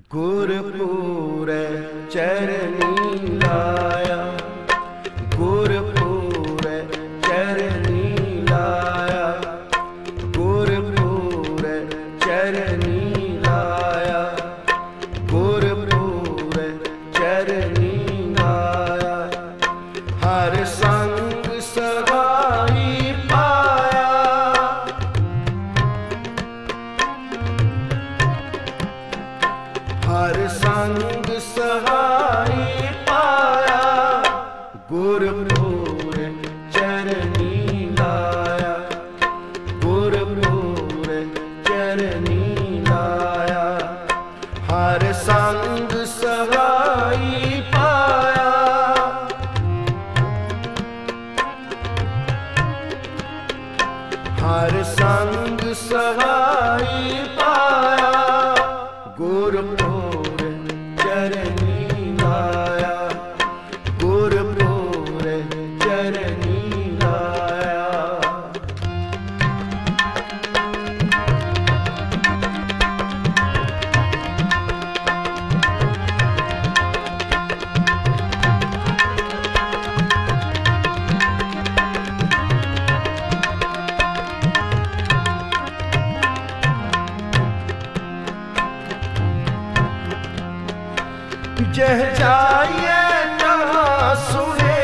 गुरपूरै चरनी लाया, गुरपूरै चरनी लाया, गुरपूरै चरनी लाया, गुरपूरै चरनी लाया। हर संग सगाई पाया, हर संग सहाई पाया, गुरपूरै चरनी लाया, गुरपूरै चरनी लाया। हर संग सहाई पाया, हर संग सहाई पाया, गुरपूरै चरनी लाया, गुरपूरै चरनी लाया। जह जाइए तहाँ सुने,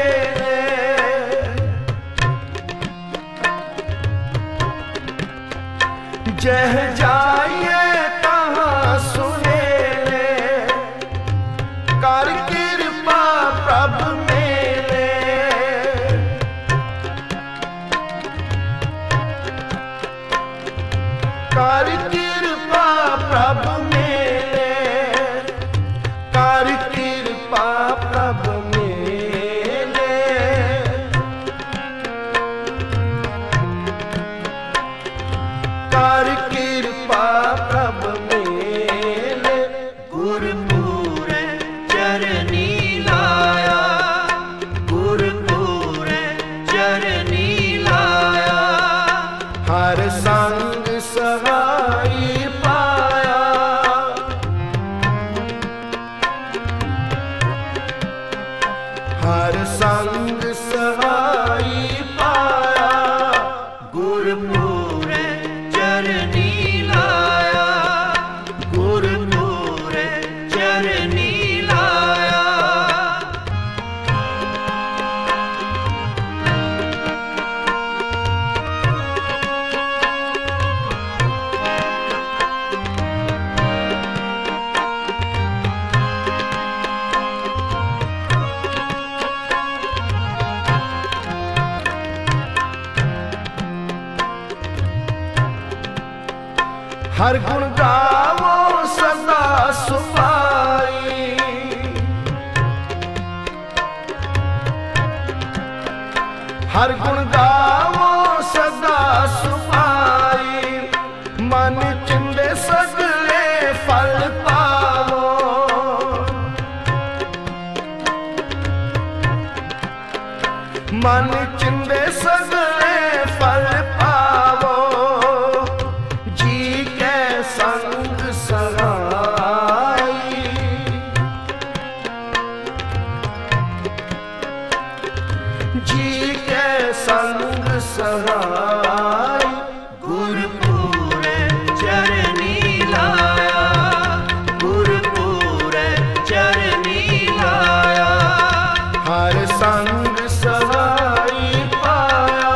जह जाइए तहाँ सुने, कर कृपा प्रभु मेरे, कर कृपा प्रभु मेरे, कर कृपा प्रभु मेरे। कर कृपा प्रभु मेरे, गुरपूरै चरनी लाया, गुरपूरै चरनी लाया। हर संग सहाई पाया, हर संग सहाई पाया, गुरपूरै चरनी लाया, गुरपूरै चरनी लाया। हर गुण गावो सदा सुभाई, हर गुण गावो सदा सुभाई। मन चिंदे सगले फल पावो, मन चिंदे सगले फल पावो। जी के संग सहाई, जी के संग सहाई, गुरपूरै चरनी लाया, गुरपूरै चरनी लाया। हर संग सहाई पाया,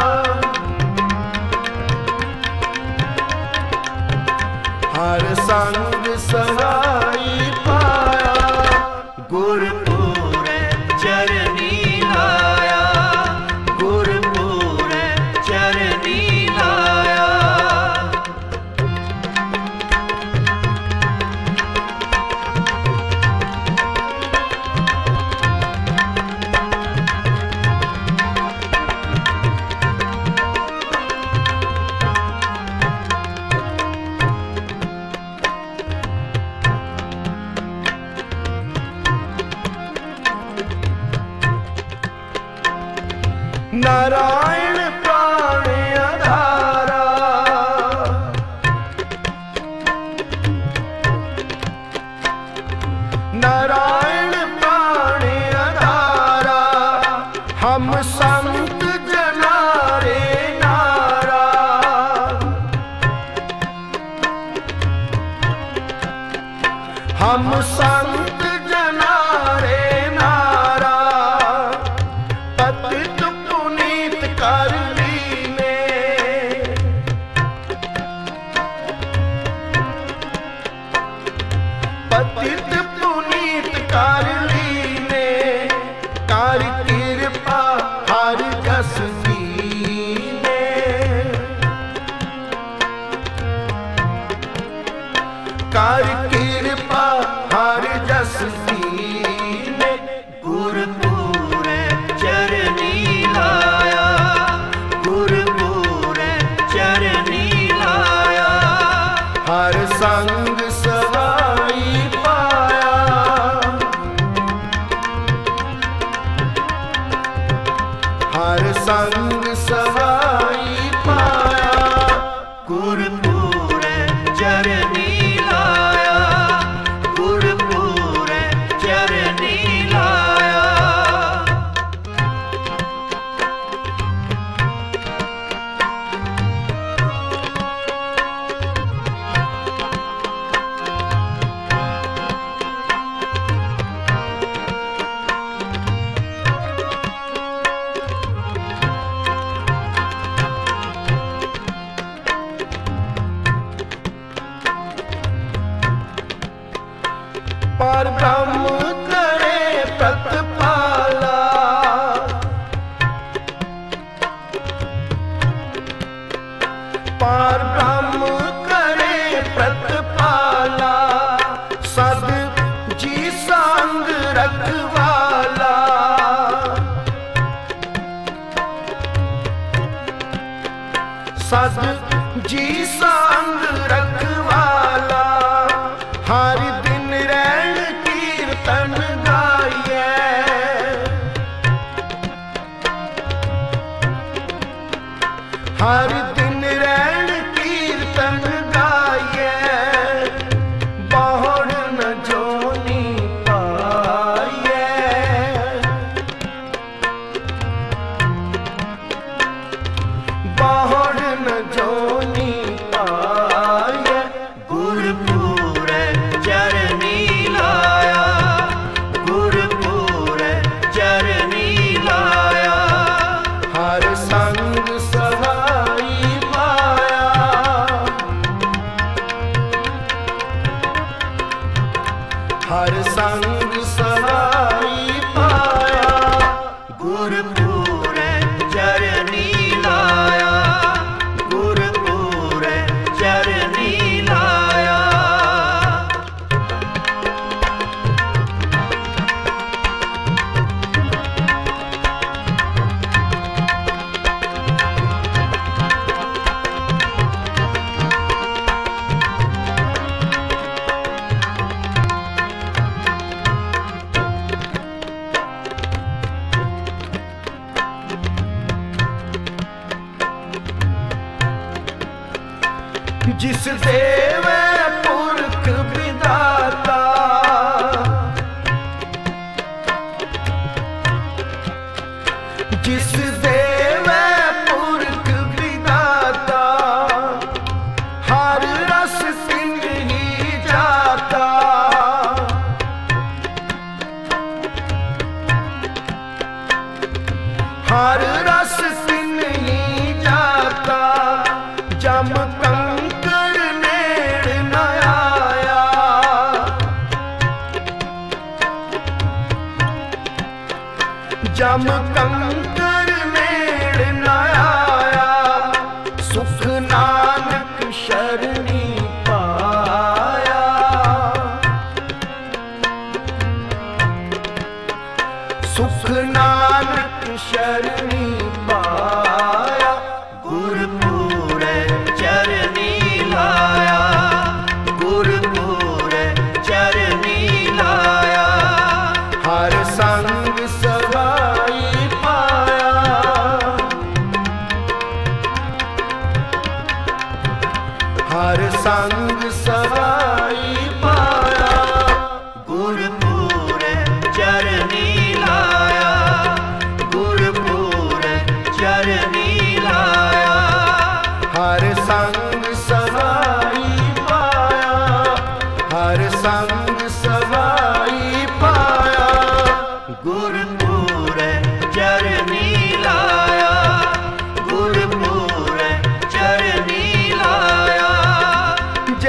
हर संग सहाई पाया, गुरपूरै चरनी लाया, गुरपूरै चरनी लाया। नारायण प्राण आधारा, हम संत जनारे नारा, पतित पुनीत कर लीने। पतित पुनीत कर लीने, कर कृपा हर जस दीने। कर कृपा हर जस दीने, गुरपुरे चरनी लाया, गुरपुरे चरनी लाया। हर संग सवाई पाया, हर संग सवाई पाया। गुरपुरे चरनी लाया, गुरपुरे चरनी लाया। पर ब्रह्म करे प्रतिपाला, पर ब्रह्म करे प्रतिपाला। सद जी संग रखवाला, सद जी संग रखवाला। हर दिन रैन कीर्तन गाइए, हर दिन रैन कीर्तन गाइए। बाहर न जोनी पाइए, बाहर न जोनी पाइए। गुरपुरे चरनी लाया, गुरपुरे चरनी लाया। हर संग सहाई पाया, हर संग सहाई पाया। गुरपुरे चरनी लाया, गुरपुरे चरनी लाया। जिस देव पुरख विधाता, जिस देव पुरख विधाता। हर रस सिंह ही जाता, हर रस सिंह ही जाता। जम कंकर नेड़ न आया, जम कंकर नेड़ न आया। सुख नानक शरणी पाया, सुख नानक शरणी पाया। गुरपुरे चरनी लाया, गुरपुरे चरनी लाया। हर संग सवाई पाया, हर संग सवाई पाया। गुरपुरे चरनी लाया, गुरपुरे चरनी लाया। हर संग सहाई पाया, हर संग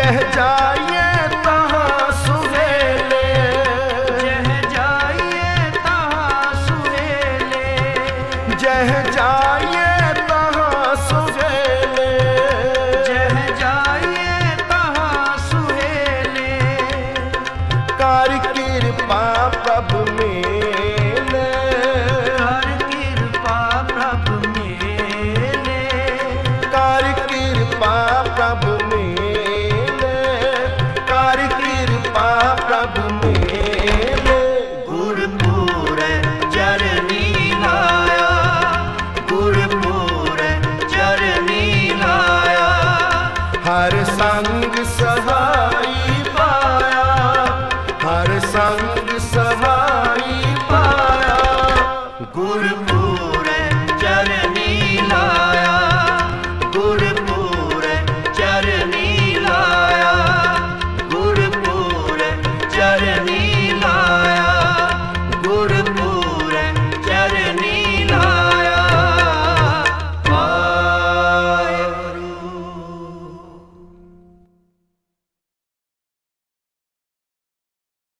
जह जाइए तहाँ सुहेले, जह जाइए तहाँ सुहेले, जह जाइए तहाँ सुहेले, जह जाइए तहाँ सुहेले। कर कृपा प्रभु मेले, कर कृपा प्रभु मेले, कर कृपा प्रभु मेले, कर कृपा प्रभु मेले। गुरपुर चरनी लाया, गुरपुर चरनी लाया। हर संग सहाय